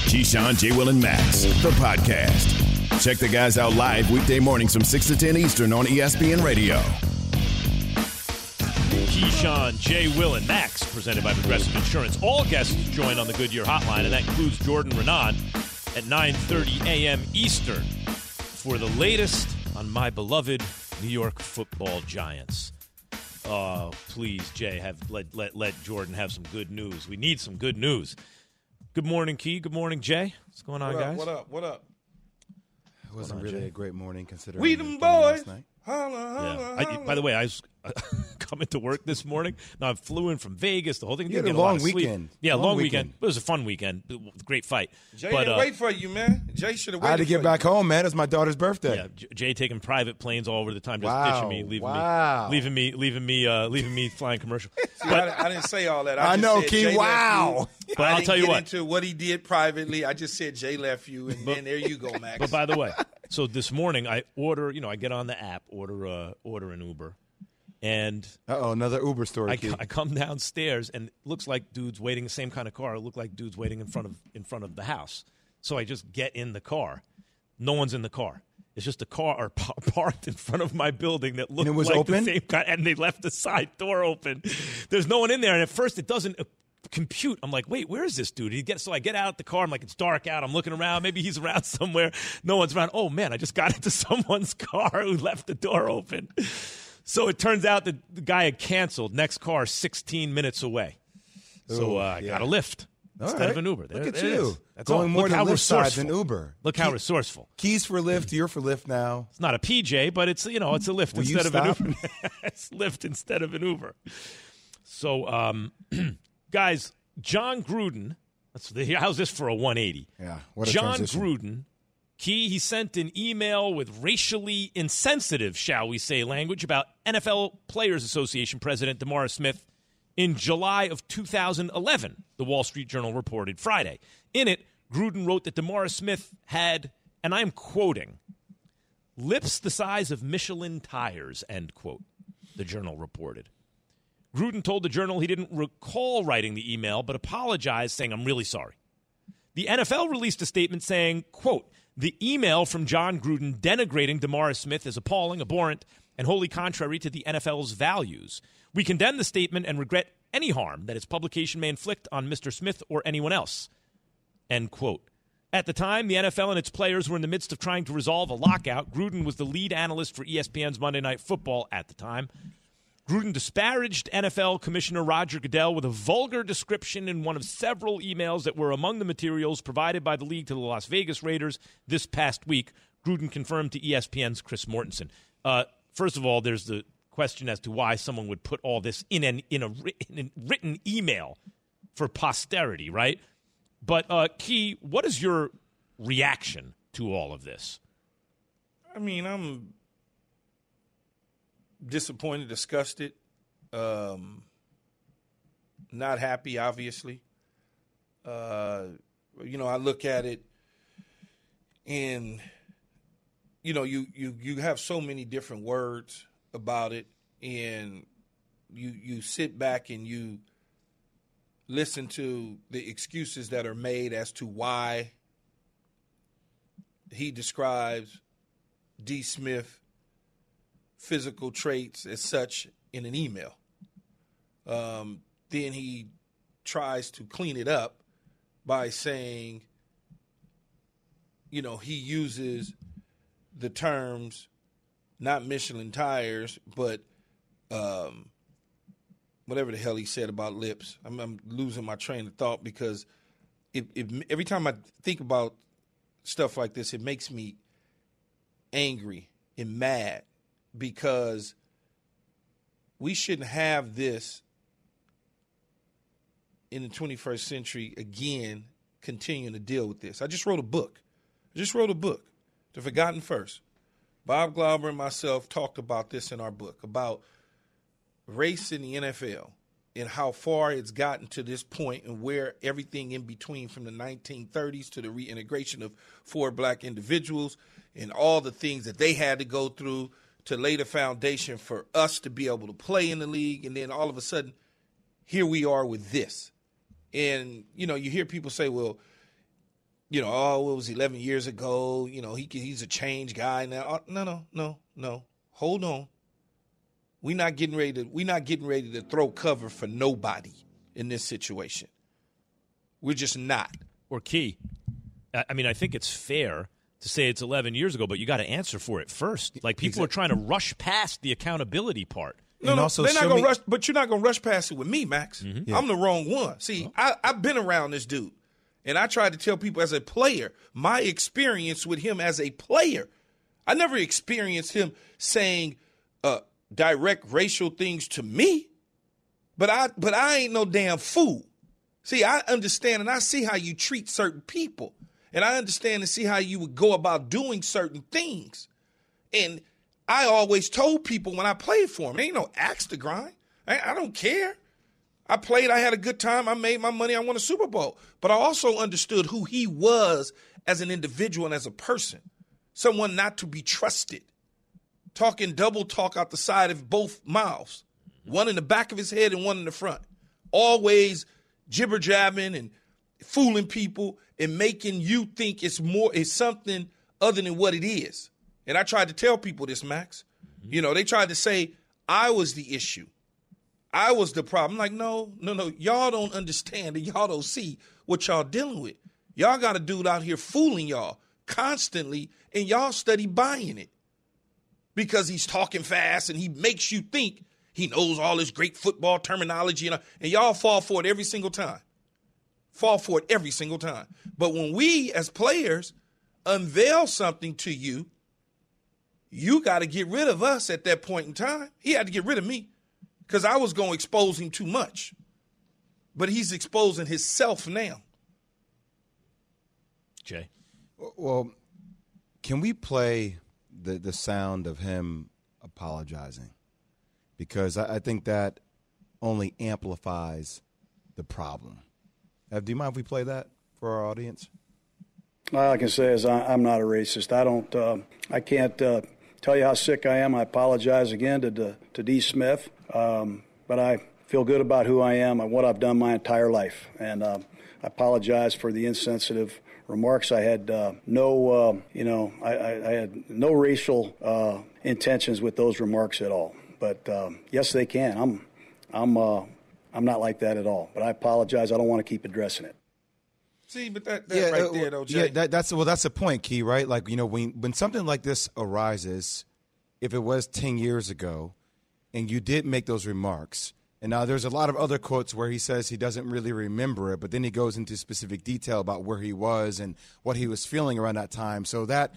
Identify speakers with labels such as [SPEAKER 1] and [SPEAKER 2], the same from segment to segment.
[SPEAKER 1] Keyshawn, J. Will, and Max, the podcast. Check the guys out live weekday mornings from 6 to 10 Eastern on ESPN Radio.
[SPEAKER 2] Keyshawn, J. Will, and Max, presented by Progressive Insurance. All guests join on the Goodyear Hotline, and that includes Jordan Renan at 9:30 a.m. Eastern for the latest on my beloved New York Football Giants. Please, Jay, let Jordan have some good news. We need some good news. Good morning, Key. Good morning, Jay. What's going on, guys?
[SPEAKER 3] What up?
[SPEAKER 4] It wasn't really a great morning considering
[SPEAKER 3] We them boys.
[SPEAKER 4] last night.
[SPEAKER 2] By the way, I was coming to work this morning. Now, I flew in from Vegas. The whole thing
[SPEAKER 4] You had
[SPEAKER 2] didn't
[SPEAKER 4] a
[SPEAKER 2] get a lot
[SPEAKER 4] long
[SPEAKER 2] of sleep.
[SPEAKER 4] weekend.
[SPEAKER 2] Yeah,
[SPEAKER 4] Long
[SPEAKER 2] long
[SPEAKER 4] weekend.
[SPEAKER 2] weekend. It was a fun weekend. Great fight.
[SPEAKER 3] Jay
[SPEAKER 2] But,
[SPEAKER 3] didn't wait for you, man. Jay should have waited.
[SPEAKER 4] I had to get back home, man. It's my daughter's birthday.
[SPEAKER 2] Yeah, Jay taking private planes all over the time, just
[SPEAKER 4] Wow.
[SPEAKER 2] ditching me, leaving me flying commercial.
[SPEAKER 3] See, I didn't say all that.
[SPEAKER 4] I
[SPEAKER 3] just
[SPEAKER 4] know,
[SPEAKER 3] said
[SPEAKER 4] Key.
[SPEAKER 3] Jay
[SPEAKER 4] Wow.
[SPEAKER 3] left you.
[SPEAKER 2] But
[SPEAKER 3] I
[SPEAKER 2] I'll
[SPEAKER 3] didn't
[SPEAKER 2] tell you
[SPEAKER 3] get
[SPEAKER 2] what.
[SPEAKER 3] into what he did privately. I just said Jay left you, and then there you go, Max.
[SPEAKER 2] But by the way, so this morning I order. I get on the app, order an Uber, and
[SPEAKER 4] Another Uber story.
[SPEAKER 2] I
[SPEAKER 4] Key.
[SPEAKER 2] come downstairs and it looks like dudes waiting. The same kind of car. It looked like dudes waiting in front of the house. So I just get in the car. No one's in the car. It's just a car parked in front of my building that looked
[SPEAKER 4] And it was
[SPEAKER 2] like
[SPEAKER 4] open?
[SPEAKER 2] the same kind. And they left the side door open. There's no one in there. And at first it doesn't compute. I'm like, wait, where is this dude? So I get out the car. I'm like, it's dark out. I'm looking around. Maybe he's around somewhere. No one's around. Oh, man, I just got into someone's car who left the door open. So it turns out that the guy had canceled. Next car, 16 minutes away. So I got a Lyft instead of an Uber.
[SPEAKER 4] Look at
[SPEAKER 2] there it
[SPEAKER 4] you.
[SPEAKER 2] is. That's
[SPEAKER 4] Going
[SPEAKER 2] all.
[SPEAKER 4] more
[SPEAKER 2] Look
[SPEAKER 4] to
[SPEAKER 2] how
[SPEAKER 4] Lyft side
[SPEAKER 2] resourceful.
[SPEAKER 4] than Uber.
[SPEAKER 2] Look how resourceful.
[SPEAKER 4] Keys for Lyft. You're for Lyft now.
[SPEAKER 2] It's not a PJ, but it's it's a Lyft
[SPEAKER 4] Will you
[SPEAKER 2] instead of an
[SPEAKER 4] stop?
[SPEAKER 2] Uber. It's Lyft instead of an Uber. So, guys, John Gruden. How's this for a 180?
[SPEAKER 4] Yeah. What a
[SPEAKER 2] John
[SPEAKER 4] transition.
[SPEAKER 2] Gruden. He sent an email with racially insensitive, shall we say, language about NFL Players Association President DeMaurice Smith in July of 2011, the Wall Street Journal reported Friday. In it, Gruden wrote that DeMaurice Smith had, and I'm quoting, lips the size of Michelin tires, end quote, the Journal reported. Gruden told the Journal he didn't recall writing the email, but apologized, saying, I'm really sorry. The NFL released a statement saying, quote, the email from John Gruden denigrating DeMaurice Smith is appalling, abhorrent, and wholly contrary to the NFL's values. We condemn the statement and regret any harm that its publication may inflict on Mr. Smith or anyone else, end quote. At the time, the NFL and its players were in the midst of trying to resolve a lockout. Gruden was the lead analyst for ESPN's Monday Night Football at the time. Gruden disparaged NFL Commissioner Roger Goodell with a vulgar description in one of several emails that were among the materials provided by the league to the Las Vegas Raiders this past week. Gruden confirmed to ESPN's Chris Mortensen. First of all, there's the question as to why someone would put all this in a written email for posterity, right? But, Key, what is your reaction to all of this?
[SPEAKER 3] I mean, I'm disappointed, disgusted, not happy, obviously. I look at it and, you have so many different words about it, and you sit back and you listen to the excuses that are made as to why he describes D. Smith physical traits as such in an email. Then he tries to clean it up by saying, he uses the terms, not Michelin tires, but whatever the hell he said about lips. I'm losing my train of thought because every time I think about stuff like this, it makes me angry and mad. Because we shouldn't have this in the 21st century again, continuing to deal with this. I just wrote a book. The Forgotten First. Bob Glauber and myself talked about this in our book, about race in the NFL and how far it's gotten to this point and where everything in between from the 1930s to the reintegration of 4 black individuals and all the things that they had to go through to lay the foundation for us to be able to play in the league. And then all of a sudden, here we are with this. And, you hear people say, well, what was 11 years ago? He's a changed guy now. No. Hold on. We're not getting ready to throw cover for nobody in this situation. We're just not.
[SPEAKER 2] Or Key, I think it's fair to say it's 11 years ago, but you got to answer for it first. Like, people are trying to rush past the accountability part.
[SPEAKER 3] No, they're not going to rush, but you're not going to rush past it with me, Max. Mm-hmm. Yeah. I'm the wrong one. See, I've been around this dude, and I tried to tell people as a player, my experience with him as a player. I never experienced him saying direct racial things to me, but I ain't no damn fool. See, I understand and I see how you treat certain people, and I understand and see how you would go about doing certain things. And I always told people when I played for him, ain't no axe to grind. I don't care. I played, I had a good time, I made my money, I won a Super Bowl. But I also understood who he was as an individual and as a person, someone not to be trusted. Talking double talk out the side of both mouths, one in the back of his head and one in the front. Always jibber jabbing and fooling people and making you think it's something other than what it is. And I tried to tell people this, Max. Mm-hmm. They tried to say I was the issue. I was the problem. Like, no. Y'all don't understand and y'all don't see what y'all dealing with. Y'all got a dude out here fooling y'all constantly, and y'all study buying it. Because he's talking fast and he makes you think he knows all this great football terminology, and y'all fall for it every single time. But when we as players unveil something to you, you got to get rid of us at that point in time. He had to get rid of me because I was going to expose him too much. But he's exposing himself now.
[SPEAKER 2] Jay?
[SPEAKER 4] Well, can we play the sound of him apologizing? Because I think that only amplifies the problem. Do you mind if we play that for our audience?
[SPEAKER 5] All I can say is I'm not a racist. I can't tell you how sick I am. I apologize again to D. Smith, but I feel good about who I am and what I've done my entire life. And I apologize for the insensitive remarks. I had I had no racial intentions with those remarks at all. But yes, they can. I'm not like that at all. But I apologize. I don't want to keep addressing it.
[SPEAKER 3] See, but that right there, though, Jay.
[SPEAKER 4] Yeah, that's the point, Key. Right? Like, when something like this arises, if it was 10 years ago, and you did make those remarks, and now there's a lot of other quotes where he says he doesn't really remember it, but then he goes into specific detail about where he was and what he was feeling around that time. So that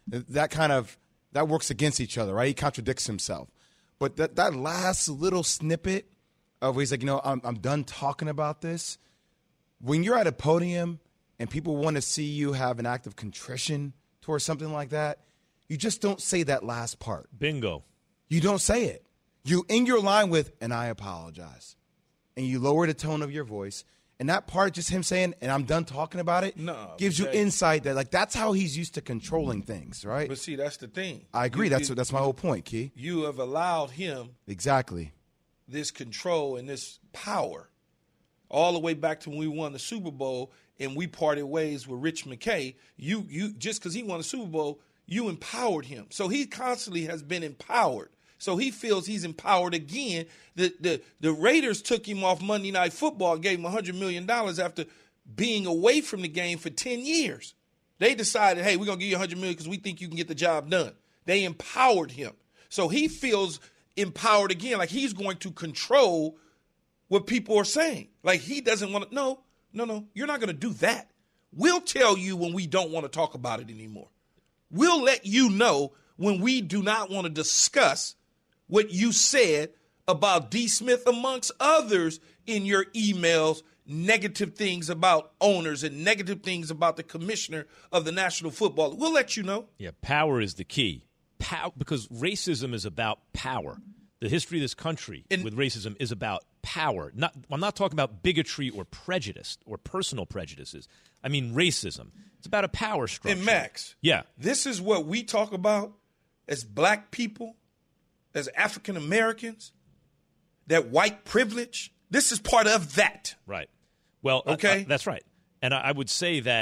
[SPEAKER 4] works against each other, right? He contradicts himself. But that last little snippet of where he's like, I'm done talking about this. When you're at a podium and people want to see you have an act of contrition towards something like that, you just don't say that last part.
[SPEAKER 2] Bingo. You
[SPEAKER 4] don't say it. You end your line with, and I apologize. And you lower the tone of your voice. And that part, just him saying, and I'm done talking about it, gives you insight that, that's how he's used to controlling things, right?
[SPEAKER 3] But see, that's the thing.
[SPEAKER 4] I agree. That's my whole point, Key.
[SPEAKER 3] You have allowed him this control and this power all the way back to when we won the Super Bowl and we parted ways with Rich McKay. You just because he won the Super Bowl, you empowered him. So he constantly has been empowered. So he feels he's empowered again. The Raiders took him off Monday Night Football and gave him $100 million after being away from the game for 10 years. They decided, hey, we're going to give you $100 million because we think you can get the job done. They empowered him. So he feels empowered again, like he's going to control what people are saying. Like he doesn't want to, no, you're not going to do that. We'll tell you when we don't want to talk about it anymore. We'll let you know when we do not want to discuss what you said about D. Smith, amongst others, in your emails, negative things about owners and negative things about the commissioner of the National Football. We'll let you know.
[SPEAKER 2] Yeah, power is the key. Because racism is about power. The history of this country with racism is about power. I'm not talking about bigotry or prejudice or personal prejudices. I mean racism. It's about a power structure.
[SPEAKER 3] And Max, this is what we talk about as black people, as African Americans, that white privilege. This is part of that.
[SPEAKER 2] Right. Well,
[SPEAKER 3] okay.
[SPEAKER 2] That's right. And I would say that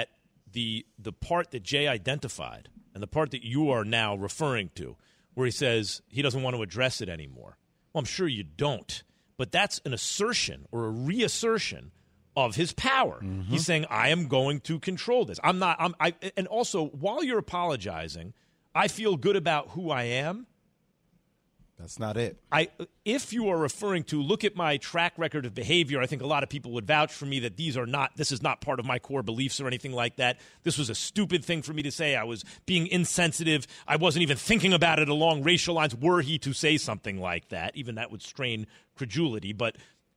[SPEAKER 2] the part that Jay identified and the part that you are now referring to, where he says he doesn't want to address it anymore. Well, I'm sure you don't, but that's an assertion or a reassertion of his power. Mm-hmm. He's saying, I am going to control this. And also, while you're apologizing, I feel good about who I am.
[SPEAKER 4] That's not it.
[SPEAKER 2] If you are referring to, look at my track record of behavior, I think a lot of people would vouch for me that this is not part of my core beliefs or anything like that. This was a stupid thing for me to say. I was being insensitive. I wasn't even thinking about it along racial lines. Were he to say something like that, even that would strain credulity, but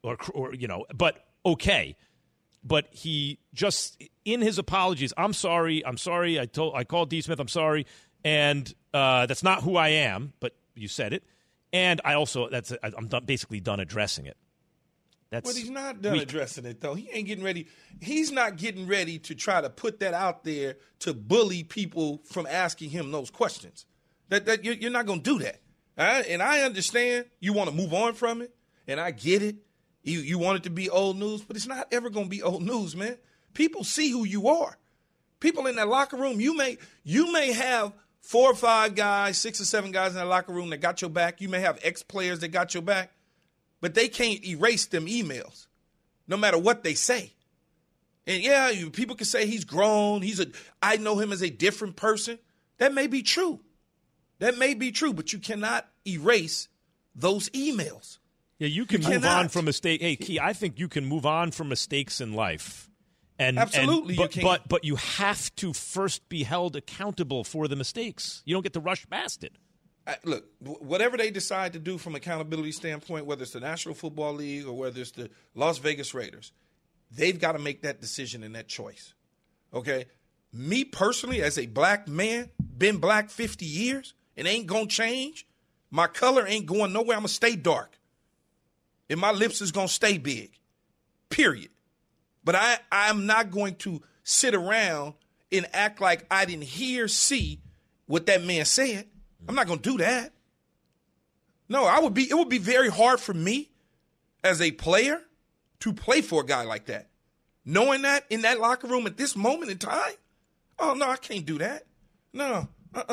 [SPEAKER 2] okay. But he just, in his apologies, I'm sorry. I called D. Smith, I'm sorry. And that's not who I am, but you said it. And I'm basically done addressing it.
[SPEAKER 3] But he's not done addressing it, though. He ain't getting ready. He's not getting ready to try to put that out there to bully people from asking him those questions. That you're not going to do that. And I understand you want to move on from it, and I get it. You want it to be old news, but it's not ever going to be old news, man. People see who you are. People in that locker room, you may have 4 or 5 guys, 6 or 7 guys in that locker room that got your back. You may have ex-players that got your back, but they can't erase them emails, no matter what they say. And yeah, people can say he's grown. I know him as a different person. That may be true. But you cannot erase those emails.
[SPEAKER 2] Yeah, you can move on from mistakes. Hey, Key, I think you can move on from mistakes in life.
[SPEAKER 3] Absolutely, you can.
[SPEAKER 2] But you have to first be held accountable for the mistakes. You don't get to rush past it.
[SPEAKER 3] Look, whatever they decide to do from accountability standpoint, whether it's the National Football League or whether it's the Las Vegas Raiders, they've got to make that decision and that choice. Okay? Me personally, as a black man, been black 50 years, and ain't going to change. My color ain't going nowhere. I'm going to stay dark. And my lips is going to stay big, period. But I'm not going to sit around and act like I didn't see what that man said. I'm not going to do that. No, it would be very hard for me as a player to play for a guy like that. Knowing that in that locker room at this moment in time, oh, no, I can't do that. No,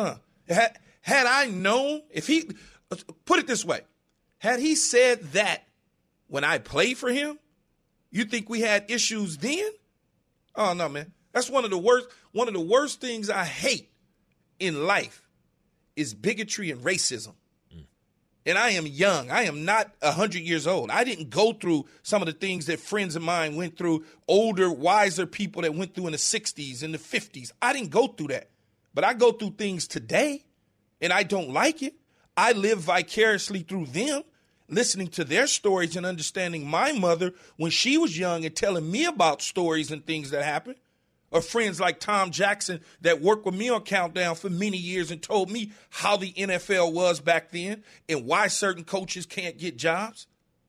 [SPEAKER 3] Had I known, put it this way, had he said that when I played for him, you think we had issues then? Oh, no, man. That's one of the worst things I hate in life is bigotry and racism. And I am young. I am not 100 years old. I didn't go through some of the things that friends of mine went through, older, wiser people that went through in the 60s and the 50s. I didn't go through that. But I go through things today, and I don't like it. I live vicariously through them, listening to their stories and understanding my mother when she was young and telling me about stories and things that happened. Or friends like Tom Jackson that worked with me on Countdown for many years and told me how the NFL was back then and why certain coaches can't get jobs.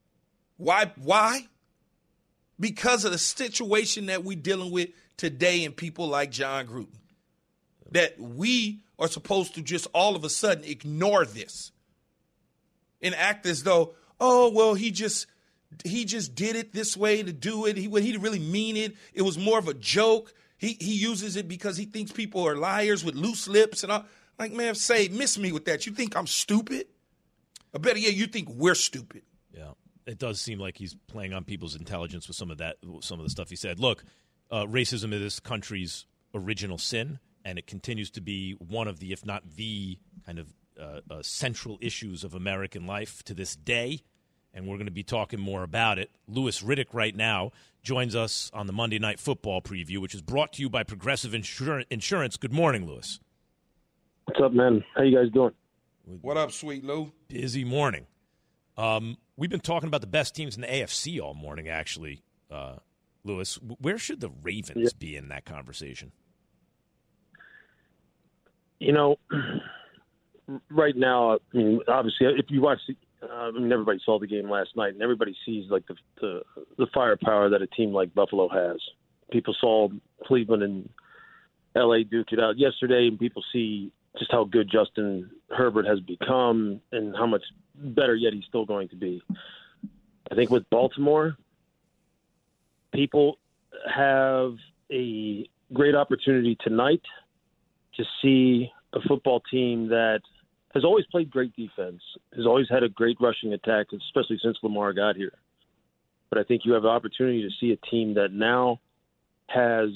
[SPEAKER 3] Why? Because of the situation that we're dealing with today and people like John Gruden. That we are supposed to just all of a sudden ignore this and act as though, oh, well, he just did it this way to do it. He didn't really mean it. It was more of a joke. He uses it because he thinks people are liars with loose lips and all. Like, man, miss me with that. You think I'm stupid? Or better yet, you think we're stupid.
[SPEAKER 2] Yeah, it does seem like he's playing on people's intelligence with some of the stuff he said. Look, racism is this country's original sin, and it continues to be one of the, if not the, kind of central issues of American life to this day. And we're going to be talking more about it. Louis Riddick right now joins us on the Monday Night Football preview, which is brought to you by Progressive Insurance. Good morning, Louis.
[SPEAKER 6] What's up, man? How you guys doing?
[SPEAKER 3] What up, sweet Lou?
[SPEAKER 2] Busy morning. We've been talking about the best teams in the AFC all morning, actually, Louis. Where should the Ravens be in that conversation?
[SPEAKER 6] You know, right now, I mean, obviously, if you watch everybody saw the game last night, and everybody sees like the firepower that a team like Buffalo has. People saw Cleveland and L.A. duke it out yesterday, and people see just how good Justin Herbert has become and how much better yet he's still going to be. I think with Baltimore, people have a great opportunity tonight to see a football team that has always played great defense, has always had a great rushing attack, especially since Lamar got here. But I think you have an opportunity to see a team that now has,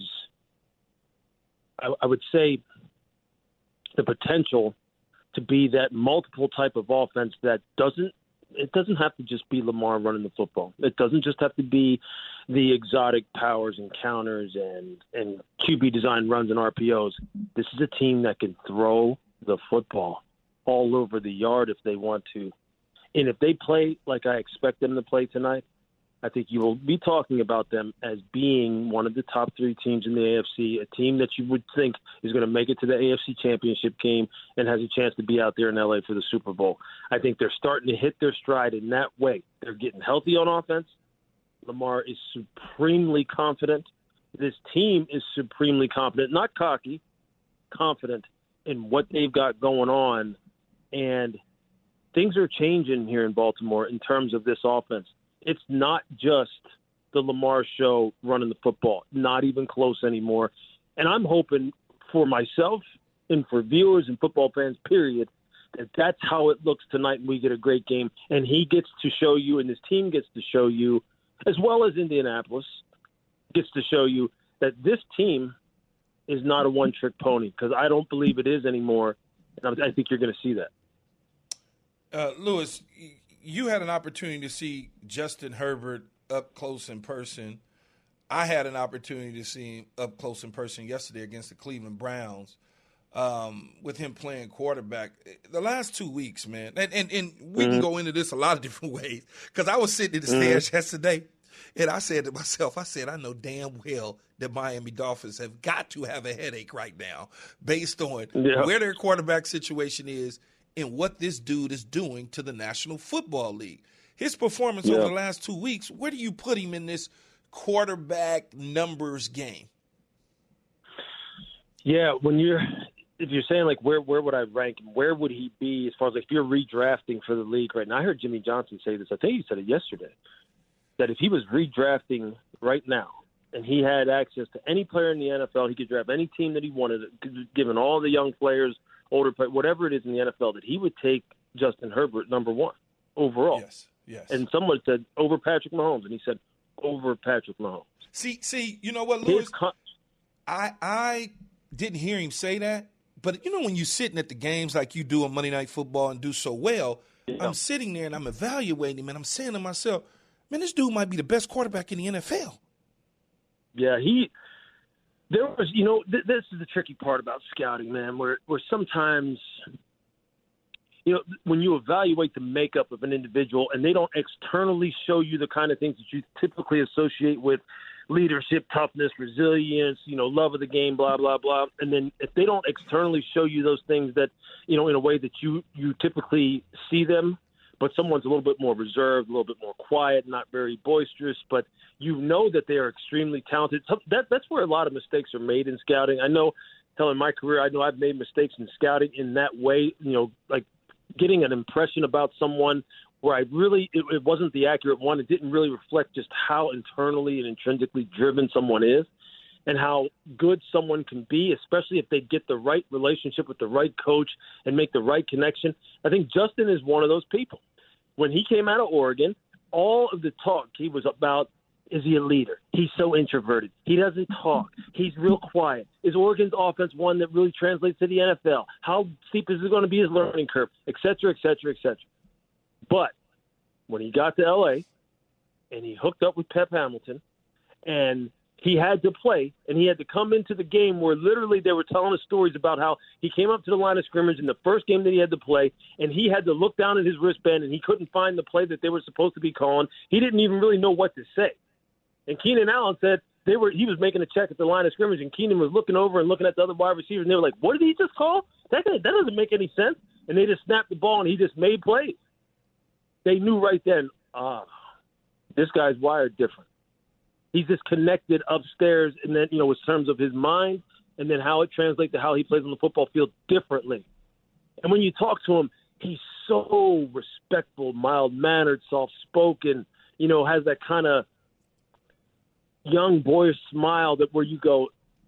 [SPEAKER 6] I would say, the potential to be that multiple type of offense that doesn't have to just be Lamar running the football. It doesn't just have to be the exotic powers and counters and QB design runs and RPOs. This is a team that can throw the football all over the yard if they want to. And if they play like I expect them to play tonight, I think you will be talking about them as being one of the top 3 teams in the AFC, a team that you would think is going to make it to the AFC Championship game and has a chance to be out there in LA for the Super Bowl. I think they're starting to hit their stride in that way. They're getting healthy on offense. Lamar is supremely confident. This team is supremely confident, not cocky, confident in what they've got going on. And things are changing here in Baltimore in terms of this offense. It's not just the Lamar show running the football, not even close anymore. And I'm hoping for myself and for viewers and football fans, period, that that's how it looks tonight and we get a great game. And he gets to show you and his team gets to show you, as well as Indianapolis gets to show you, that this team is not a one-trick pony, because I don't believe it is anymore. And I think you're going to see that.
[SPEAKER 3] Lewis, you had an opportunity to see Justin Herbert up close in person. I had an opportunity to see him up close in person yesterday against the Cleveland Browns with him playing quarterback. The last 2 weeks, man, and we can go into this a lot of different ways, because I was sitting in the stands yesterday, and I said to myself, I know damn well that Miami Dolphins have got to have a headache right now based on where their quarterback situation is and what this dude is doing to the National Football League. His performance over the last 2 weeks, where do you put him in this quarterback numbers game? Yeah,
[SPEAKER 6] if you're saying like where would I rank him, where would he be as far as like if you're redrafting for the league right now? I heard Jimmy Johnson say this. I think he said it yesterday, that if he was redrafting right now and he had access to any player in the NFL, he could draft any team that he wanted, given all the young players, older players, whatever it is in the NFL, that he would take Justin Herbert number 1 overall.
[SPEAKER 3] Yes.
[SPEAKER 6] And someone said over Patrick Mahomes, and he said over Patrick Mahomes.
[SPEAKER 3] See, you know what, Lewis? I didn't hear him say that, but you know when you're sitting at the games like you do on Monday Night Football and do so well, I'm sitting there and I'm evaluating him and I'm saying to myself, man, this dude might be the best quarterback in the NFL.
[SPEAKER 6] Yeah, there was, this is the tricky part about scouting, man, where sometimes, when you evaluate the makeup of an individual and they don't externally show you the kind of things that you typically associate with leadership, toughness, resilience, love of the game, blah, blah, blah. And then if they don't externally show you those things that, in a way that you typically see them, but someone's a little bit more reserved, a little bit more quiet, not very boisterous, but you know that they are extremely talented. So that's where a lot of mistakes are made in scouting. I know, in my career, I know I've made mistakes in scouting in that way, like getting an impression about someone where it wasn't the accurate one. It didn't really reflect just how internally and intrinsically driven someone is and how good someone can be, especially if they get the right relationship with the right coach and make the right connection. I think Justin is one of those people. When he came out of Oregon, all of the talk he was about, is he a leader? He's so introverted. He doesn't talk. He's real quiet. Is Oregon's offense one that really translates to the NFL? How steep is it going to be his learning curve, et cetera, et cetera, et cetera. But when he got to L.A. and he hooked up with Pep Hamilton and he had to play, and he had to come into the game where literally they were telling us stories about how he came up to the line of scrimmage in the first game that he had to play, and he had to look down at his wristband, and he couldn't find the play that they were supposed to be calling. He didn't even really know what to say. And Keenan Allen said he was making a check at the line of scrimmage, and Keenan was looking over and looking at the other wide receivers, and they were like, what did he just call? That doesn't make any sense. And they just snapped the ball, and he just made plays. They knew right then, this guy's wired different. He's just connected upstairs, and then, in terms of his mind, and then how it translates to how he plays on the football field differently. And when you talk to him, he's so respectful, mild-mannered, soft-spoken, has that kind of young boyish smile that where you go,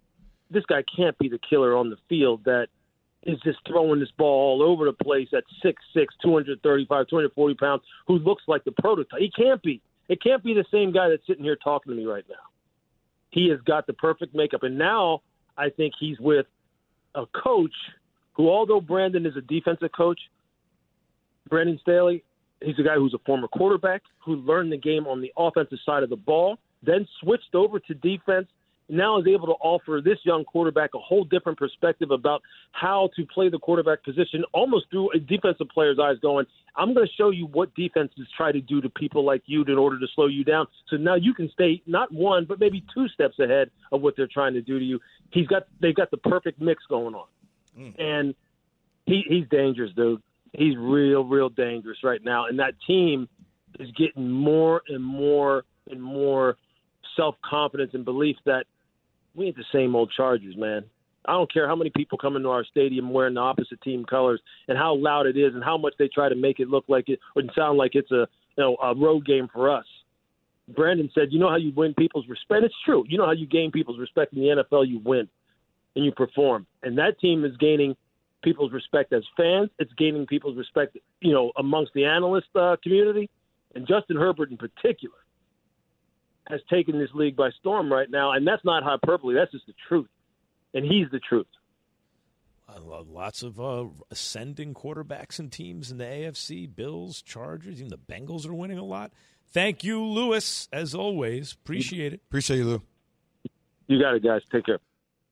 [SPEAKER 6] this guy can't be the killer on the field that is just throwing this ball all over the place at 6'6", 235, 240 pounds, who looks like the prototype. He can't be. It can't be the same guy that's sitting here talking to me right now. He has got the perfect makeup. And now I think he's with a coach who, although Brandon is a defensive coach, Brandon Staley, he's a guy who's a former quarterback who learned the game on the offensive side of the ball, then switched over to defense, now is able to offer this young quarterback a whole different perspective about how to play the quarterback position, almost through a defensive player's eyes, going, I'm going to show you what defenses try to do to people like you in order to slow you down. So now you can stay not one, but maybe two steps ahead of what they're trying to do to you. They've got the perfect mix going on. And he's dangerous, dude. He's real dangerous right now. And that team is getting more and more and more self-confidence and belief that we ain't the same old Chargers, man. I don't care how many people come into our stadium wearing the opposite team colors and how loud it is and how much they try to make it look like it or sound like it's a road game for us. Brandon said, you know how you win people's respect? It's true. You know how you gain people's respect in the NFL? You win and you perform. And that team is gaining people's respect as fans. It's gaining people's respect, amongst the analyst community. And Justin Herbert in particular has taken this league by storm right now. And that's not hyperbole. That's just the truth. And he's the truth.
[SPEAKER 2] I love lots of ascending quarterbacks and teams in the AFC, Bills, Chargers, even the Bengals are winning a lot. Thank you, Lewis, as always. Appreciate it.
[SPEAKER 4] Appreciate you, Lou.
[SPEAKER 6] You got it, guys. Take care.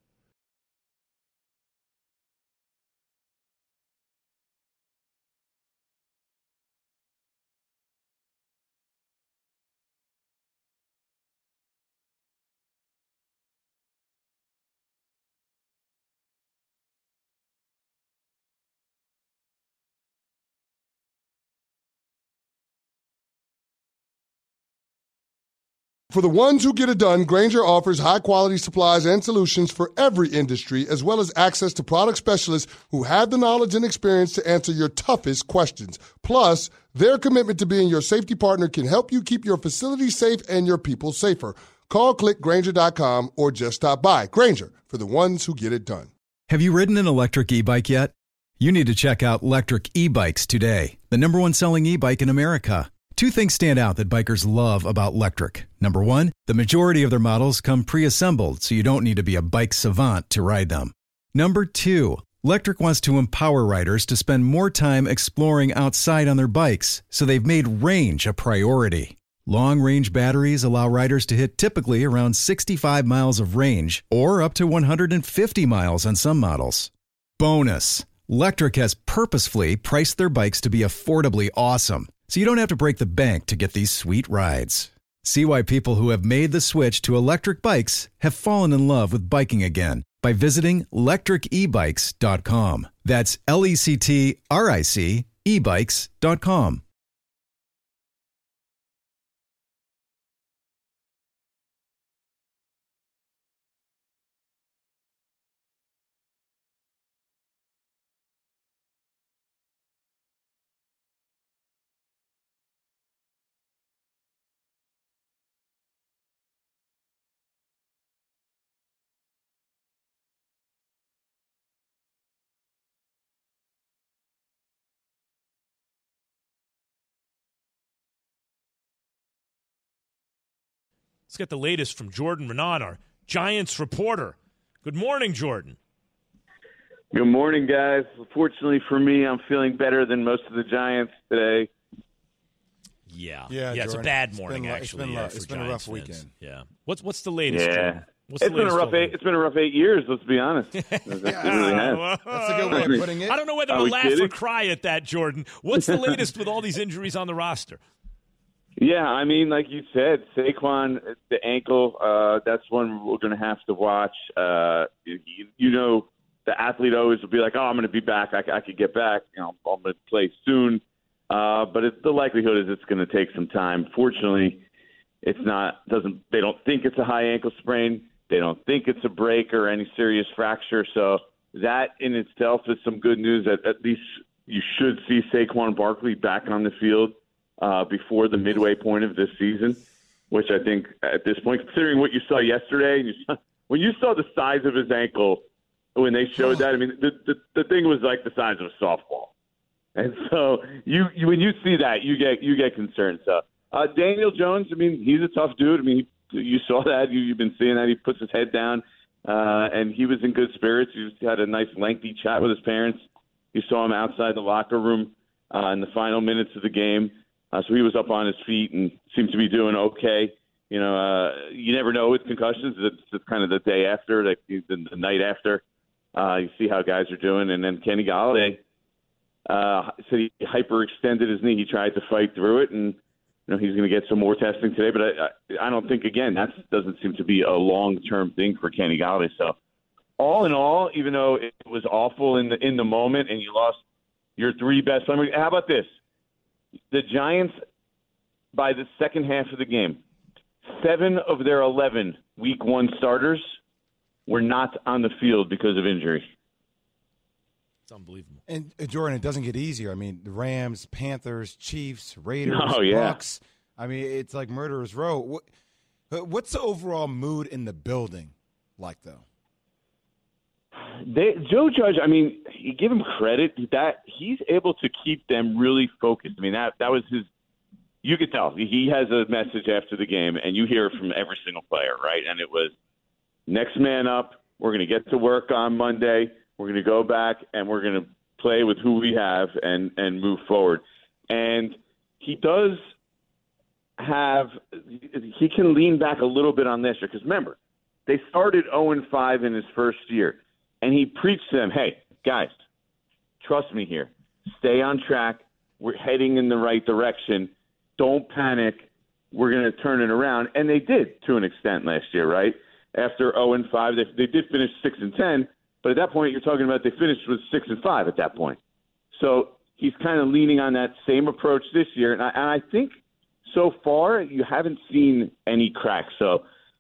[SPEAKER 7] For the ones who get it done, Grainger offers high-quality supplies and solutions for every industry, as well as access to product specialists who have the knowledge and experience to answer your toughest questions. Plus, their commitment to being your safety partner can help you keep your facility safe and your people safer. Call, click Grainger.com, or just stop by. Grainger, for the ones who get it done.
[SPEAKER 8] Have you ridden an electric e-bike yet? You need to check out Lectric E-Bikes today, the #1 selling e-bike in America. Two things stand out that bikers love about Lectric. Number one, the majority of their models come pre-assembled, so you don't need to be a bike savant to ride them. Number two, Lectric wants to empower riders to spend more time exploring outside on their bikes, so they've made range a priority. Long-range batteries allow riders to hit typically around 65 miles of range, or up to 150 miles on some models. Bonus, Lectric has purposefully priced their bikes to be affordably awesome, so you don't have to break the bank to get these sweet rides. See why people who have made the switch to electric bikes have fallen in love with biking again by visiting lectricebikes.com. That's LECTRIC ebikes.com.
[SPEAKER 2] Let's get the latest from Jordan Renan, our Giants reporter. Good morning, Jordan.
[SPEAKER 9] Good morning, guys. Fortunately for me, I'm feeling better than most of the Giants today.
[SPEAKER 2] Yeah,
[SPEAKER 4] Jordan,
[SPEAKER 2] it's a bad morning, actually.
[SPEAKER 4] It's been a rough
[SPEAKER 2] fans.
[SPEAKER 4] weekend.
[SPEAKER 2] Yeah. What's the latest,
[SPEAKER 9] Yeah.
[SPEAKER 2] Jordan?
[SPEAKER 9] It's been a rough 8 years, let's be honest. It really has.
[SPEAKER 4] That's a good way of putting it.
[SPEAKER 2] I don't know whether to laugh or cry at that, Jordan. What's the latest with all these injuries on the roster?
[SPEAKER 9] Yeah, I mean, like you said, Saquon, the ankle, that's one we're going to have to watch. The athlete always will be like, I'm going to be back. I could get back. I'm going to play soon. But the likelihood is it's going to take some time. Fortunately, it's not. They don't think it's a high ankle sprain. They don't think it's a break or any serious fracture. So that in itself is some good news. At least you should see Saquon Barkley back on the field before the midway point of this season, which I think at this point, considering what you saw yesterday, and you when you saw the size of his ankle when they showed that, I mean, the thing was like the size of a softball. And so you when you see that, you get concerned. So Daniel Jones, I mean, he's a tough dude. I mean, you saw that. You've been seeing that. He puts his head down, and he was in good spirits. He had a nice lengthy chat with his parents. You saw him outside the locker room in the final minutes of the game. So he was up on his feet and seemed to be doing okay. You know, you never know with concussions. It's kind of the day after, like the night after. You see how guys are doing. And then Kenny Golladay said he hyperextended his knee. He tried to fight through it, and he's going to get some more testing today. But I don't think, again, that doesn't seem to be a long-term thing for Kenny Golladay. So all in all, even though it was awful in the moment and you lost your three best players, how about this? The Giants, by the second half of the game, 7 of their 11 Week 1 starters were not on the field because of injury.
[SPEAKER 2] It's unbelievable.
[SPEAKER 4] And Jordan, it doesn't get easier. I mean, the Rams, Panthers, Chiefs, Raiders, Bucks. I mean, it's like murderer's row. What's the overall mood in the building like, though?
[SPEAKER 9] Joe Judge, I mean, you give him credit that he's able to keep them really focused. I mean, that was his – you could tell. He has a message after the game, and you hear it from every single player, right? And it was, next man up. We're going to get to work on Monday. We're going to go back, and we're going to play with who we have and move forward. And he does have – he can lean back a little bit on this year. Because remember, they started 0-5 in his first year. And he preached to them, hey, guys, trust me here. Stay on track. We're heading in the right direction. Don't panic. We're going to turn it around. And they did to an extent last year, right? After 0-5, they did finish 6-10. But at that point, you're talking about they finished with 6-5 at that point. So he's kind of leaning on that same approach this year. And I think so far you haven't seen any cracks. So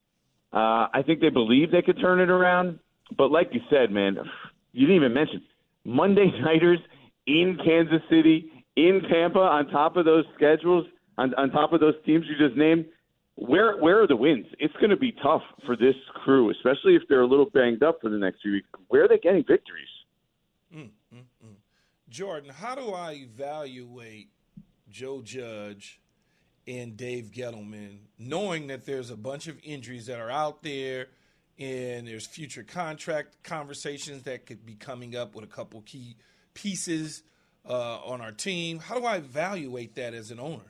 [SPEAKER 9] I think they believe they could turn it around. But like you said, man, you didn't even mention Monday nighters in Kansas City, in Tampa, on top of those schedules, on top of those teams you just named. Where are the wins? It's going to be tough for this crew, especially if they're a little banged up for the next few weeks. Where are they getting victories?
[SPEAKER 3] Jordan, how do I evaluate Joe Judge and Dave Gettleman, knowing that there's a bunch of injuries that are out there, and there's future contract conversations that could be coming up with a couple key pieces on our team? How do I evaluate that as an owner?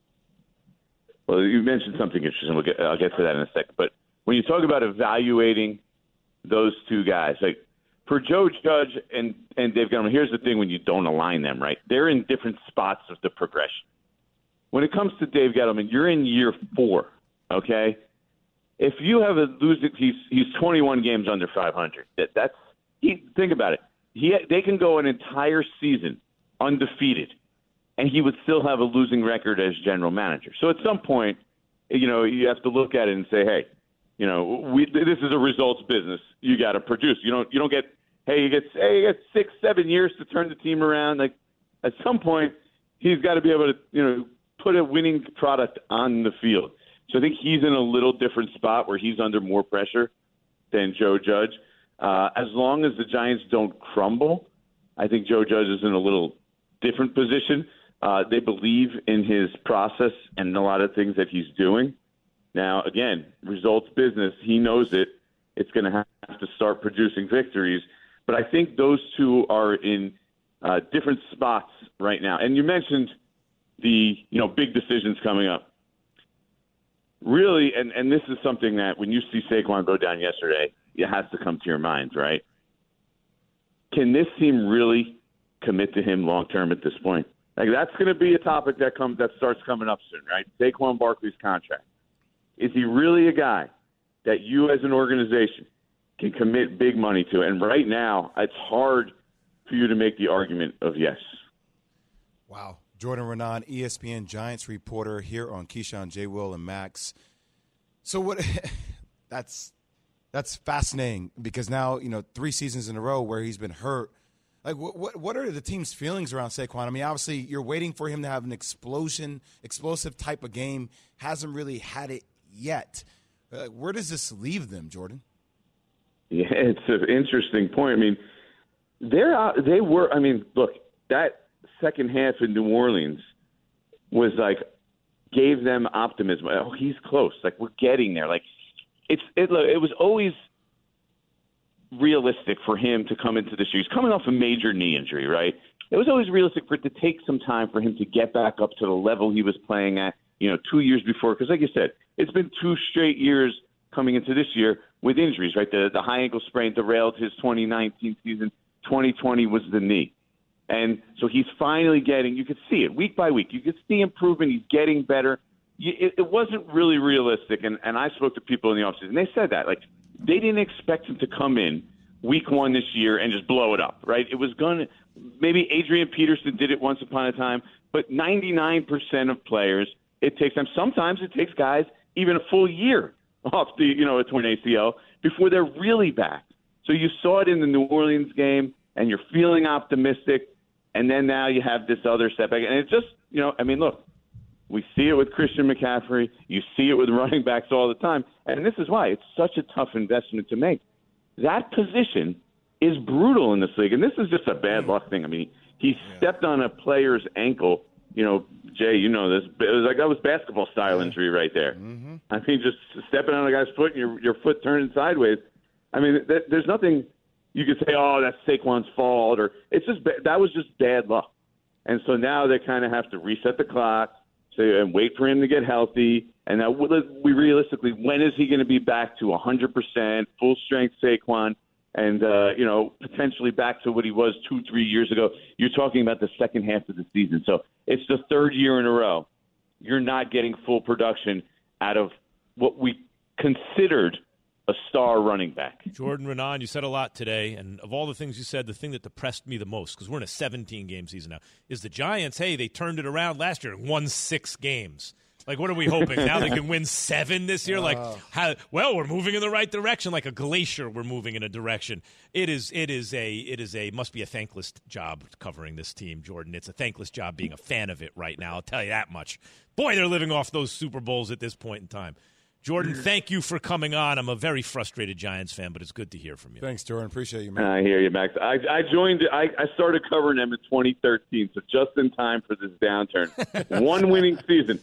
[SPEAKER 9] Well, you mentioned something interesting. I'll get to that in a second. But when you talk about evaluating those two guys, like for Joe Judge and Dave Gettleman, here's the thing when you don't align them, right? They're in different spots of the progression. When it comes to Dave Gettleman, you're in year 4, okay? If you have a losing, he's 21 games under 500. Think about it. They can go an entire season undefeated, and he would still have a losing record as general manager. So at some point, you have to look at it and say, hey, this is a results business. You got to produce. You don't get, you get 6-7 years to turn the team around. Like at some point, he's got to be able to put a winning product on the field. So I think he's in a little different spot where he's under more pressure than Joe Judge. As long as the Giants don't crumble, I think Joe Judge is in a little different position. They believe in his process and a lot of things that he's doing. Now, again, results business. He knows it. It's going to have to start producing victories. But I think those two are in different spots right now. And you mentioned the big decisions coming up. Really, and this is something that when you see Saquon go down yesterday, it has to come to your mind, right? Can this team really commit to him long-term at this point? Like that's going to be a topic that starts coming up soon, right? Saquon Barkley's contract. Is he really a guy that you as an organization can commit big money to? And right now, it's hard for you to make the argument of yes.
[SPEAKER 4] Wow. Jordan Raanan, ESPN Giants reporter here on Keyshawn, J. Will, and Max. So what? That's fascinating because now 3 seasons in a row where he's been hurt. Like what are the team's feelings around Saquon? I mean, obviously you're waiting for him to have an explosive type of game. Hasn't really had it yet. Where does this leave them, Jordan?
[SPEAKER 9] Yeah, it's an interesting point. I mean, they were. I mean, look, that second half in New Orleans was like gave them optimism. Oh, he's close. Like we're getting there. Like it was always realistic for him to come into this year. He's coming off a major knee injury, right? It was always realistic for it to take some time for him to get back up to the level he was playing at, 2 years before. Because like you said, it's been 2 straight years coming into this year with injuries, right? The high ankle sprain derailed his 2019 season. 2020 was the knee. And so he's finally you could see it week by week. You could see improvement. He's getting better. It wasn't really realistic. And I spoke to people in the offseason, and they said that. Like, they didn't expect him to come in week 1 this year and just blow it up, right? It was maybe Adrian Peterson did it once upon a time, but 99% of players, it takes them. Sometimes it takes guys even a full year off a torn ACL before they're really back. So you saw it in the New Orleans game, and you're feeling optimistic, and then now you have this other setback. And it's just, look, we see it with Christian McCaffrey. You see it with running backs all the time. And this is why it's such a tough investment to make. That position is brutal in this league. And this is just a bad luck thing. I mean, he stepped on a player's ankle. Jay, you know this. It was like that was basketball-style injury right there. Mm-hmm. I mean, just stepping on a guy's foot and your foot turning sideways. I mean, there's nothing you could say, oh, that's Saquon's fault. Or it's just that was just bad luck. And so now they kind of have to reset the clock and wait for him to get healthy. And now we realistically, when is he going to be back to 100%, full-strength Saquon, and, potentially back to what he was 2-3 years ago? You're talking about the second half of the season. So it's the third year in a row. You're not getting full production out of what we considered a star running back.
[SPEAKER 2] Jordan Raanan, you said a lot today, and of all the things you said, the thing that depressed me the most, because we're in a 17-game season now, is the Giants, hey, they turned it around last year and won 6 games. Like, what are we hoping? Now they can win 7 this year? Like, we're moving in the right direction. Like a glacier, we're moving in a direction. Must be a thankless job covering this team, Jordan. It's a thankless job being a fan of it right now. I'll tell you that much. Boy, they're living off those Super Bowls at this point in time. Jordan, thank you for coming on. I'm a very frustrated Giants fan, but it's good to hear from you.
[SPEAKER 4] Thanks, Jordan. Appreciate you, man.
[SPEAKER 9] I hear you, Max. I started covering them in 2013, so just in time for this downturn. One winning season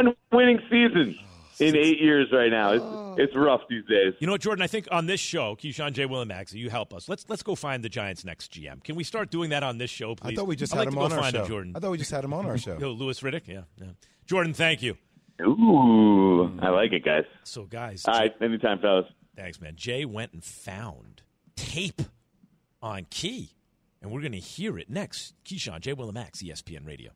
[SPEAKER 9] in 8 years right now. It's rough these days.
[SPEAKER 2] You know what, Jordan? I think on this show, Keyshawn, J. Will, and Max, you help us. Let's go find the Giants' next GM. Can we start doing that on this show, please?
[SPEAKER 4] I thought we just had him on our show.
[SPEAKER 2] Jordan.
[SPEAKER 4] I thought we just had him on our show.
[SPEAKER 2] Louis Riddick? Yeah. Jordan, thank you.
[SPEAKER 9] Ooh, I like it, guys.
[SPEAKER 2] So, guys.
[SPEAKER 9] All right, anytime, fellas.
[SPEAKER 2] Thanks, man. Jay went and found tape on Key, and we're going to hear it next. Keyshawn, J. Will, and Max, ESPN Radio.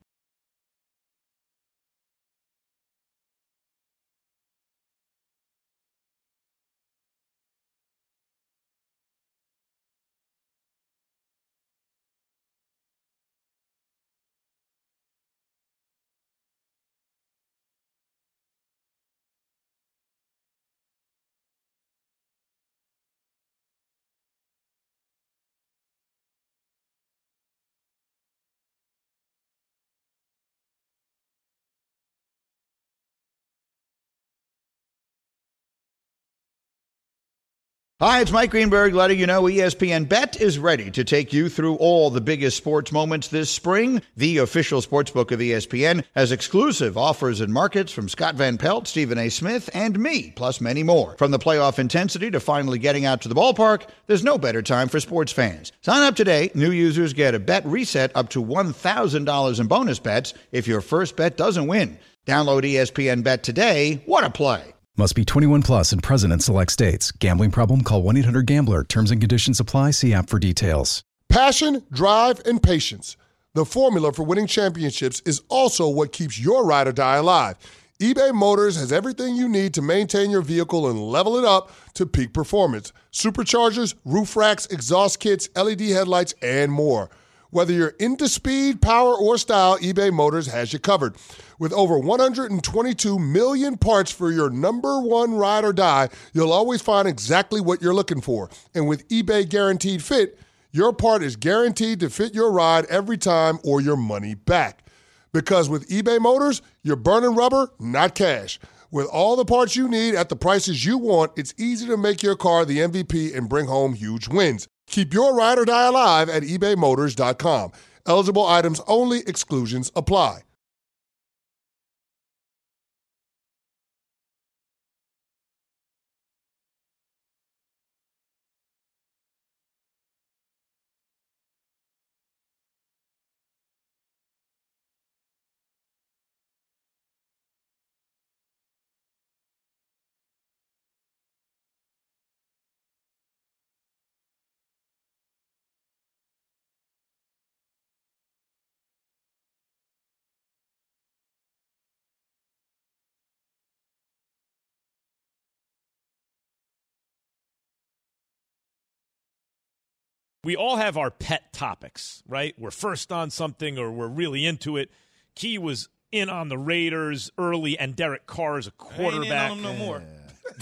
[SPEAKER 10] Hi, it's Mike Greenberg letting you know ESPN Bet is ready to take you through all the biggest sports moments this spring. The official sportsbook of ESPN has exclusive offers and markets from Scott Van Pelt, Stephen A. Smith, and me, plus many more. From the playoff intensity to finally getting out to the ballpark, there's no better time for sports fans. Sign up today. New users get a bet reset up to $1,000 in bonus bets if your first bet doesn't win. Download ESPN Bet today. What a play.
[SPEAKER 8] Must be 21 plus and present in select states. Gambling problem? Call 1-800-GAMBLER. Terms and conditions apply. See app for details.
[SPEAKER 7] Passion, drive, and patience. The formula for winning championships is also what keeps your ride or die alive. eBay Motors has everything you need to maintain your vehicle and level it up to peak performance. Superchargers, roof racks, exhaust kits, LED headlights, and more. Whether you're into speed, power, or style, eBay Motors has you covered. With over 122 million parts for your number one ride or die, you'll always find exactly what you're looking for. And with eBay Guaranteed Fit, your part is guaranteed to fit your ride every time or your money back. Because with eBay Motors, you're burning rubber, not cash. With all the parts you need at the prices you want, it's easy to make your car the MVP and bring home huge wins. Keep your ride or die alive at ebaymotors.com. Eligible items only. Exclusions apply.
[SPEAKER 2] We all have our pet topics, right? We're first on something or we're really into it. Key was in on the Raiders early, and Derek Carr is a quarterback.
[SPEAKER 3] I ain't in on them no more.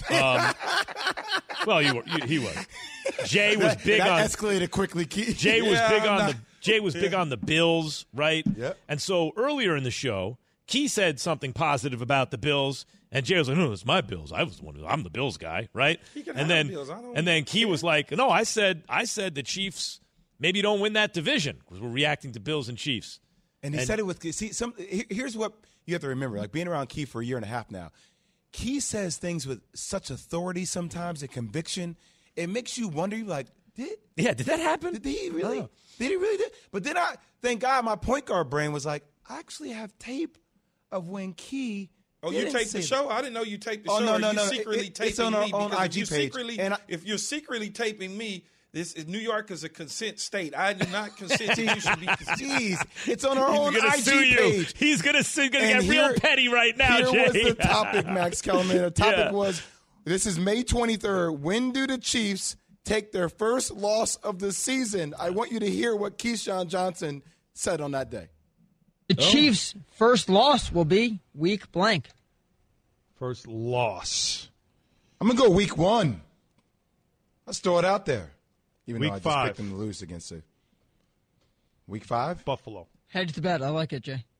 [SPEAKER 2] Well, he was. Jay was big
[SPEAKER 4] that
[SPEAKER 2] on.
[SPEAKER 4] Escalated quickly, Key.
[SPEAKER 2] Jay was big on Jay was big on the Bills, right?
[SPEAKER 4] Yep.
[SPEAKER 2] And so earlier in the show, Key said something positive about the Bills, and Jay was like, "No, it's my Bills. I'm the Bills guy, right?" And then Key was like, "No, I said the Chiefs maybe don't win that division because we're reacting to Bills and Chiefs."
[SPEAKER 4] And he said it with here's what you have to remember, like being around Key for a year and a half now. Key says things with such authority sometimes and conviction. It makes you wonder, you're like, did
[SPEAKER 2] that happen?
[SPEAKER 4] Did he really? Did he really do? But then thank God my point guard brain was like, I actually have tape of when Key.
[SPEAKER 3] Oh, you taped the show? I didn't know you taped the show.
[SPEAKER 4] No.
[SPEAKER 3] You secretly taping
[SPEAKER 4] it's on our
[SPEAKER 3] me
[SPEAKER 4] own
[SPEAKER 3] because
[SPEAKER 4] IG page.
[SPEAKER 3] If you're secretly taping me, New York is a consent state. I do not consent to you should be.
[SPEAKER 4] Jeez, it's on our own IG page.
[SPEAKER 2] He's gonna get real petty right now,
[SPEAKER 4] Here
[SPEAKER 2] Jay.
[SPEAKER 4] was the topic, Max Kellerman. The topic was, this is May 23rd. When do the Chiefs take their first loss of the season? I want you to hear what Keyshawn Johnson said on that day.
[SPEAKER 11] The Chiefs' first loss will be week blank.
[SPEAKER 12] First loss.
[SPEAKER 4] I'm going to go week 1. Let's throw it out there. Even
[SPEAKER 12] week
[SPEAKER 4] though I just
[SPEAKER 12] 5.
[SPEAKER 4] picked them to lose against it. Week 5?
[SPEAKER 12] Buffalo.
[SPEAKER 11] Hedge the bet. I like it, Jay.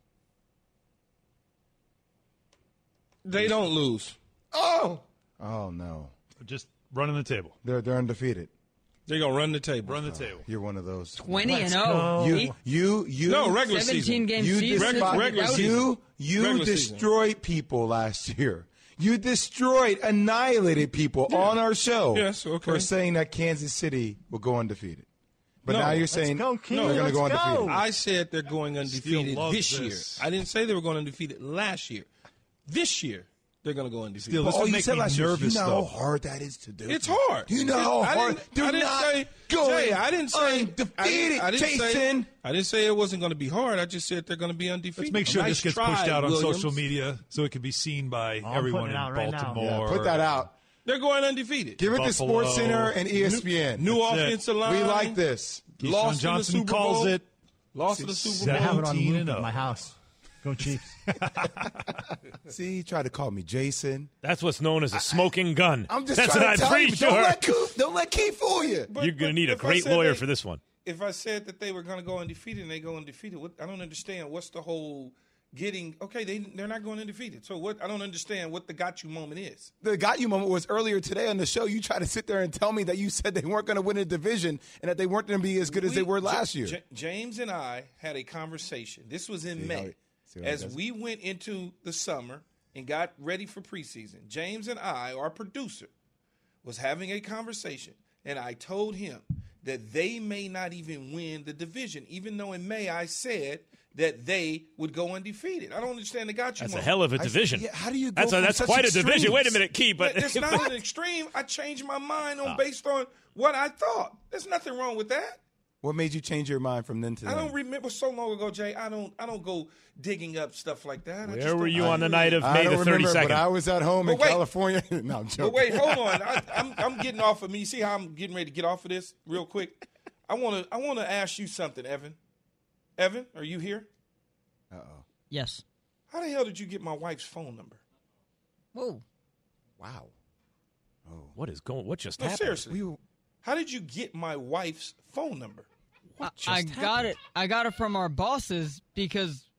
[SPEAKER 3] They don't lose.
[SPEAKER 4] Oh, no.
[SPEAKER 12] Just running the table.
[SPEAKER 4] They're undefeated.
[SPEAKER 3] They're going to run the table.
[SPEAKER 12] Run the table.
[SPEAKER 4] You're one of those.
[SPEAKER 11] 20-0.
[SPEAKER 4] You.
[SPEAKER 3] No, regular
[SPEAKER 11] 17
[SPEAKER 3] season.
[SPEAKER 11] game
[SPEAKER 4] You
[SPEAKER 11] season.
[SPEAKER 4] You destroyed people last year. You annihilated people on our show for saying that Kansas City will go undefeated. But now you're saying they're going to go undefeated.
[SPEAKER 3] I said they're going undefeated this year. I didn't say they were going undefeated last year. This year, they're going to go undefeated.
[SPEAKER 12] Still, this would make me nervous,
[SPEAKER 4] You know how hard that is to do.
[SPEAKER 3] It's hard.
[SPEAKER 4] You know how hard.
[SPEAKER 3] I didn't say
[SPEAKER 4] undefeated, Jason.
[SPEAKER 3] I didn't say it wasn't going to be hard. I just said they're going to be undefeated.
[SPEAKER 12] Let's make sure this gets pushed out on social media so it can be seen by everyone in Baltimore.
[SPEAKER 4] Put that out.
[SPEAKER 3] They're going undefeated.
[SPEAKER 4] Give it to Sports Center and ESPN.
[SPEAKER 3] New offensive line.
[SPEAKER 4] We like this.
[SPEAKER 12] Keyshawn Johnson calls it.
[SPEAKER 3] Lost to the Super Bowl.
[SPEAKER 13] I have it on loop at my house. Go Chiefs.
[SPEAKER 4] See, he tried to call me Jason.
[SPEAKER 2] That's what's known as a smoking gun.
[SPEAKER 4] I'm just
[SPEAKER 2] That's
[SPEAKER 4] trying
[SPEAKER 2] what
[SPEAKER 4] to
[SPEAKER 2] I'm
[SPEAKER 4] tell you.
[SPEAKER 2] pretty sure.
[SPEAKER 4] Don't let Key fool you.
[SPEAKER 2] You're going to need a great lawyer for this one.
[SPEAKER 3] If I said that they were going to go undefeated and they go undefeated, I don't understand. What's the whole getting – okay, they're not going undefeated. So what? I don't understand what the got you moment is.
[SPEAKER 4] The got you moment was earlier today on the show. You tried to sit there and tell me that you said they weren't going to win a division and that they weren't going to be as good as they were last year.
[SPEAKER 3] James and I had a conversation. This was in May. As we went into the summer and got ready for preseason, James and I, our producer, was having a conversation, and I told him that they may not even win the division, even though in May I said that they would go undefeated. I don't understand the got you
[SPEAKER 2] That's
[SPEAKER 3] moment.
[SPEAKER 2] a hell of a division.
[SPEAKER 4] How do you go
[SPEAKER 2] That's quite a division. Wait a minute, Key. But
[SPEAKER 3] it's not an extreme. I changed my mind based on what I thought. There's nothing wrong with that.
[SPEAKER 4] What made you change your mind from then to then?
[SPEAKER 3] I don't remember so long ago, Jay. I don't go digging up stuff like that.
[SPEAKER 2] Where were you on the night of May the 32nd?
[SPEAKER 4] Remember, but I was at home in California. No, I'm joking.
[SPEAKER 3] But wait, hold on. I'm getting off of me. You see how I'm getting ready to get off of this real quick? I want to ask you something, Evan. Evan, are you here?
[SPEAKER 11] Uh-oh. Yes.
[SPEAKER 3] How the hell did you get my wife's phone number?
[SPEAKER 11] Whoa.
[SPEAKER 2] Wow. Oh. What just happened?
[SPEAKER 3] Seriously. How did you get my wife's phone number?
[SPEAKER 11] I got it from our bosses because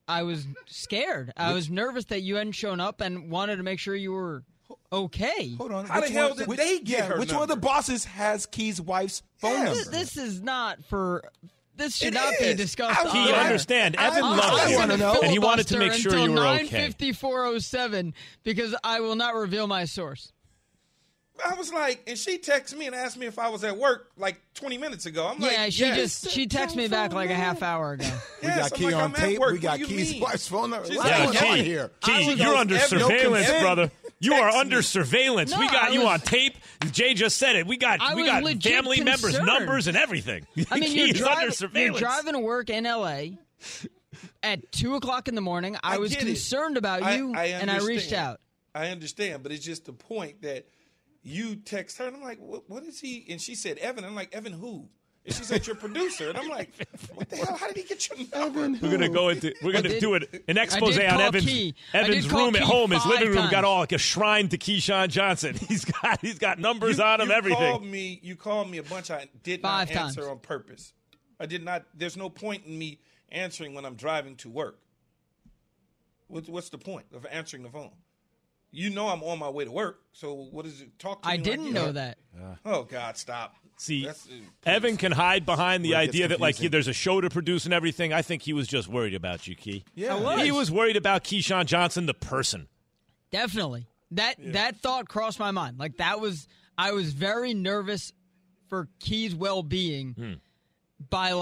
[SPEAKER 11] I was scared. I was nervous that you hadn't shown up and wanted to make sure you were okay.
[SPEAKER 4] Hold on.
[SPEAKER 3] How the hell did they get her
[SPEAKER 4] Which
[SPEAKER 3] number?
[SPEAKER 4] one of the bosses has Key's wife's phone number?
[SPEAKER 11] This is not for. This should not be discussed.
[SPEAKER 2] Key, understand. Evan loves you, and he wanted to make sure you were okay.
[SPEAKER 11] 9:54:07 because I will not reveal my source.
[SPEAKER 3] I was like, and she texted me and asked me if I was at work like 20 minutes ago. I'm like,
[SPEAKER 11] she texted me back like a half hour ago.
[SPEAKER 4] We got Key on tape. We got Key's wife's phone number. What's going on here?
[SPEAKER 2] Key, you're under surveillance, brother. You are under surveillance. We got you on tape. Jay just said it. We got family members' numbers and everything.
[SPEAKER 11] I mean,
[SPEAKER 2] Key's under surveillance.
[SPEAKER 11] You're driving to work in L.A. at 2 o'clock in the morning. I was concerned about you, and I reached out.
[SPEAKER 3] I understand, but it's just the point that you text her, and I'm like, what is he? And she said, Evan. I'm like, Evan who? And she said, your producer. And I'm like, what the hell? How did he get your number?
[SPEAKER 2] We're going to do an expose on Evan's room at home. His living room got all like a shrine to Keyshawn Johnson. He's got numbers on him, everything.
[SPEAKER 3] You called me a bunch. I did not answer on purpose. I did not. There's no point in me answering when I'm driving to work. What's the point of answering the phone? You know I'm on my way to work, so what is it? Talk to me.
[SPEAKER 11] I didn't know that.
[SPEAKER 3] Oh, God, stop.
[SPEAKER 2] See, Evan can hide behind the idea that there's a show to produce and everything. I think he was just worried about you, Key.
[SPEAKER 11] Yeah,
[SPEAKER 2] he was worried about Keyshawn Johnson, the person.
[SPEAKER 11] Definitely. That thought crossed my mind. I was very nervous for Key's well-being by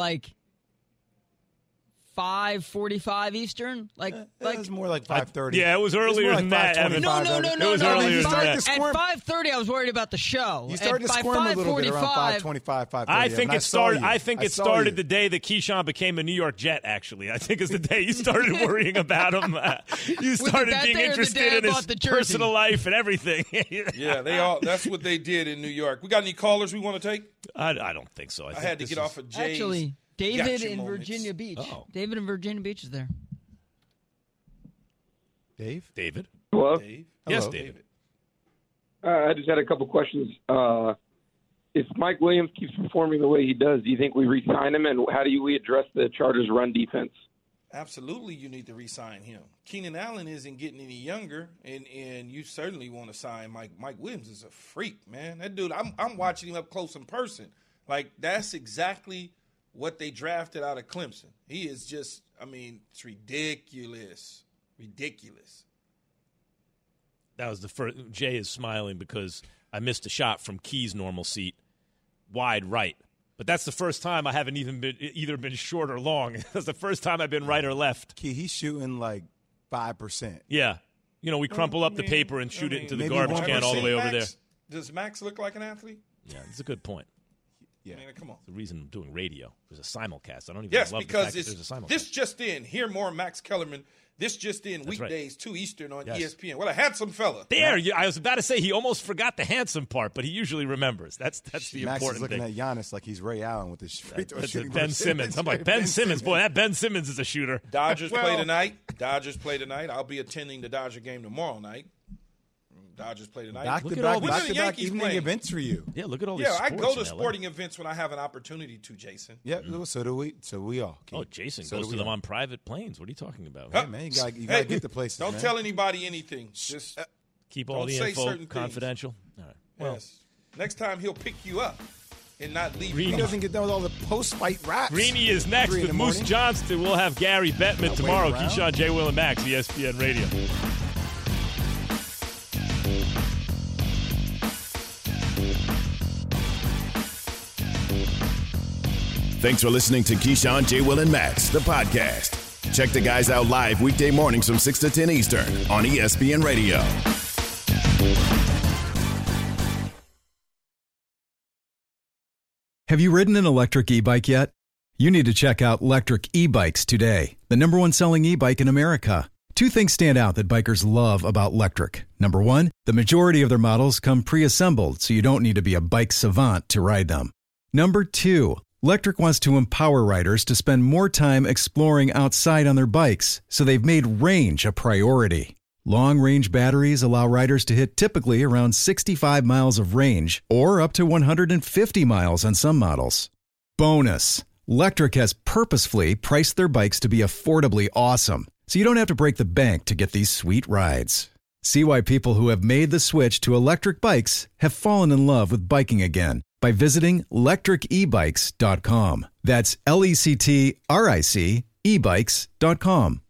[SPEAKER 11] 5:45 Eastern,
[SPEAKER 4] it was more like 5:30.
[SPEAKER 2] Yeah, it was earlier than that. Evan.
[SPEAKER 11] No.
[SPEAKER 2] It was earlier than that.
[SPEAKER 11] At 5:30, I was worried about the show.
[SPEAKER 4] You started to squirm a little bit around 5:25, 5:30.
[SPEAKER 2] I think it started. I think it started the day that Keyshawn became a New York Jet. Actually, I think it's the day you started worrying about him. You started being interested in his personal life and everything.
[SPEAKER 3] Yeah, that's what they did in New York. We got any callers we want to take?
[SPEAKER 2] I don't think so.
[SPEAKER 3] I had to get off of Jay's.
[SPEAKER 11] Actually, David in Virginia Beach.
[SPEAKER 2] Oh.
[SPEAKER 11] David in Virginia Beach is there.
[SPEAKER 2] David?
[SPEAKER 14] Hello?
[SPEAKER 3] Dave?
[SPEAKER 2] Yes,
[SPEAKER 3] Hello.
[SPEAKER 2] David.
[SPEAKER 14] I just had a couple questions. If Mike Williams keeps performing the way he does, do you think we re-sign him, and how do we address the Chargers' run defense?
[SPEAKER 3] Absolutely, you need to re-sign him. Keenan Allen isn't getting any younger, and you certainly want to sign Mike. Mike Williams is a freak, man. That dude, I'm watching him up close in person. That's exactly what they drafted out of Clemson. He is just, it's ridiculous. Ridiculous.
[SPEAKER 2] That was the first. Jay is smiling because I missed a shot from Key's normal seat, wide right. But that's the first time I haven't either been short or long. That's the first time I've been right or left.
[SPEAKER 4] Key, he's shooting 5%.
[SPEAKER 2] Yeah. We crumple up the paper and shoot it into the garbage can all the way over there.
[SPEAKER 3] Does Max look like an athlete?
[SPEAKER 2] Yeah, that's a good point.
[SPEAKER 3] Yeah. Come on.
[SPEAKER 2] It's the reason I'm doing radio. There's a simulcast. I don't even love the
[SPEAKER 3] because
[SPEAKER 2] fact that there's a simulcast.
[SPEAKER 3] This just in. Hear more Max Kellerman. This just in. That's weekdays, 2 Eastern on ESPN. What a handsome fella.
[SPEAKER 2] There. I was about to say he almost forgot the handsome part, but he usually remembers. That's the
[SPEAKER 4] Max
[SPEAKER 2] important thing.
[SPEAKER 4] Max is looking at Giannis like he's Ray Allen with his free throw shooting.
[SPEAKER 2] Ben Simmons. I'm like, Ben Simmons. Boy, that Ben Simmons is a shooter.
[SPEAKER 3] Dodgers play tonight. I'll be attending the Dodger game tomorrow night. Dodgers play tonight.
[SPEAKER 4] Back-to-back evening events for you.
[SPEAKER 2] Yeah, look at all these sports
[SPEAKER 3] I go to
[SPEAKER 2] in
[SPEAKER 3] sporting events when I have an opportunity to, Jason.
[SPEAKER 4] Yeah, so do we. So we all.
[SPEAKER 2] Oh, Jason goes to them on private planes. What are you talking about?
[SPEAKER 4] Hey, man, you got to get the places,
[SPEAKER 3] Don't tell anybody anything. Just
[SPEAKER 2] keep all the info confidential. All right.
[SPEAKER 3] Well, next time he'll pick you up and not leave
[SPEAKER 4] you. He doesn't get done with all the post-fight raps.
[SPEAKER 2] Greeny is next with Moose Johnston. We'll have Gary Bettman tomorrow. Keyshawn, J. Will, and Max, ESPN Radio.
[SPEAKER 1] Thanks for listening to Keyshawn, J. Will, and Max, the podcast. Check the guys out live weekday mornings from 6 to 10 Eastern on ESPN Radio.
[SPEAKER 8] Have you ridden an electric e-bike yet? You need to check out Lectric E-Bikes today, the #1 selling e-bike in America. Two things stand out that bikers love about Lectric. Number one, the majority of their models come pre-assembled, so you don't need to be a bike savant to ride them. Number two, Lectric wants to empower riders to spend more time exploring outside on their bikes, so they've made range a priority. Long-range batteries allow riders to hit typically around 65 miles of range, or up to 150 miles on some models. Bonus, Lectric has purposefully priced their bikes to be affordably awesome, so you don't have to break the bank to get these sweet rides. See why people who have made the switch to electric bikes have fallen in love with biking again by visiting lectricebikes.com. That's LECTRIC ebikes.com.